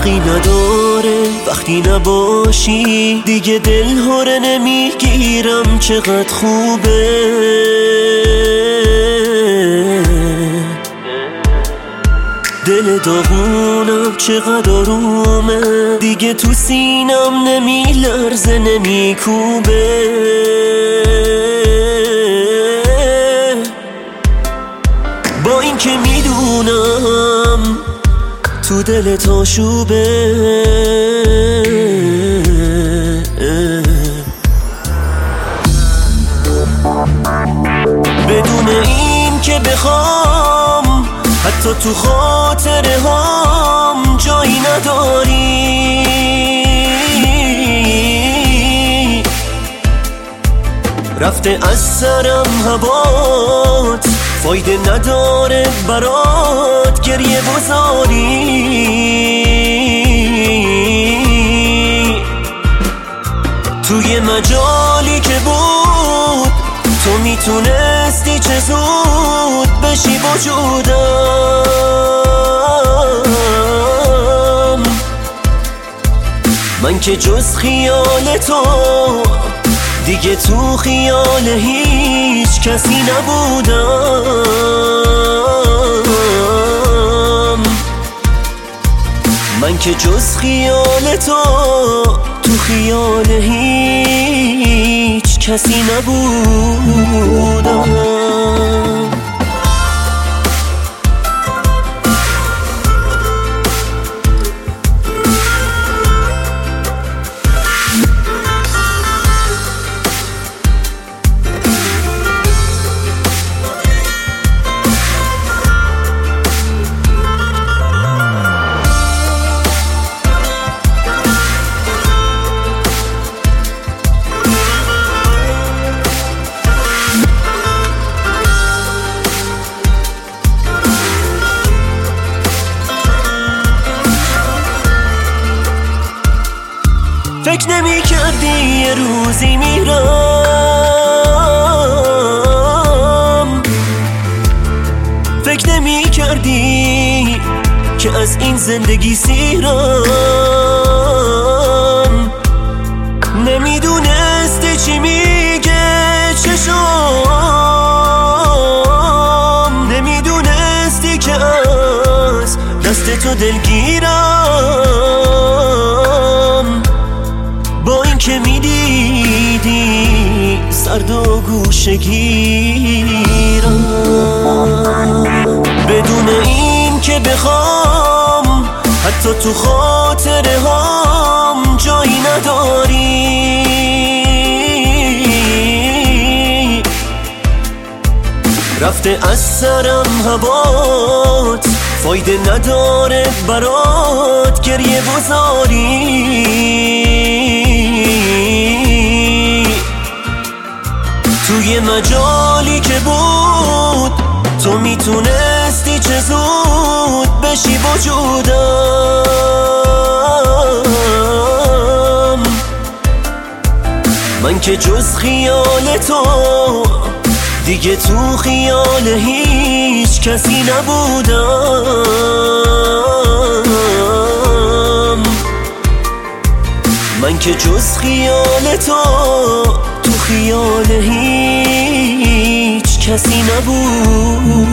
فرقی نداره وقتی نباشی، دیگه دل هره نمیگیرم چقدر خوبه. دل داغونم چقدر آرومه، دیگه تو سینم نمیلرزه نمیکوبه. با این که میدونم تو دلت آشوبه، بدون این که بخوام حتی تو خاطره هام جایی نداری. رفته از سرم هوات، فایده نداره برات گریه بزاری. توی مجالی که بود تو میتونستی چه زود بشی وجودم. من که جز خیال تو دیگه تو خیال هیچ کسی نبودم. من که جز خیال تو خیال هیچ کسی نبودم. فکر نمی کردی یه روزی میرم، فکر نمی کردی که از این زندگی سیرم. نمیدونستی چی میگه چشام، نمیدونستی که از دست تو دلگیرم. با این که میدیدی سرد و گوشه گیرم، بدون این که بخوام حتی تو خاطره هام جایی نداری. رفته از سرم هوات، فایده نداره برات گریه بزاری. توی مجالی که بود تو میتونستی چه زود بشی وجودم. من که جز خیال تو دیگه تو خیال هیچ کسی نبودم. من که جز خیال تو خیال هیچ کسی نبود.